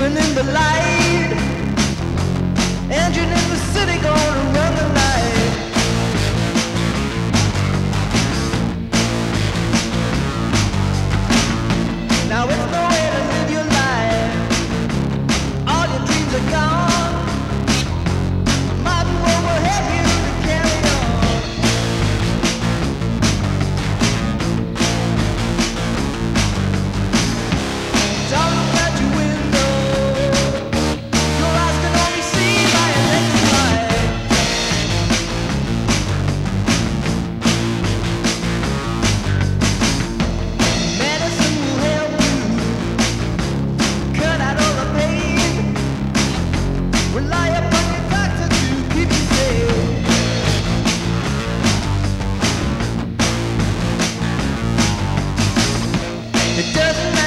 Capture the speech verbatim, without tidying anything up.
living in the light. Engine in the city, gonna run the night. Now it's no way to live your life. All your dreams are gone. Modern world will help you to carry on. It's all about your window. Your eyes can only see by electric light. Medicine will help you cut out all the pain. Rely upon your doctor to keep you safe. It doesn't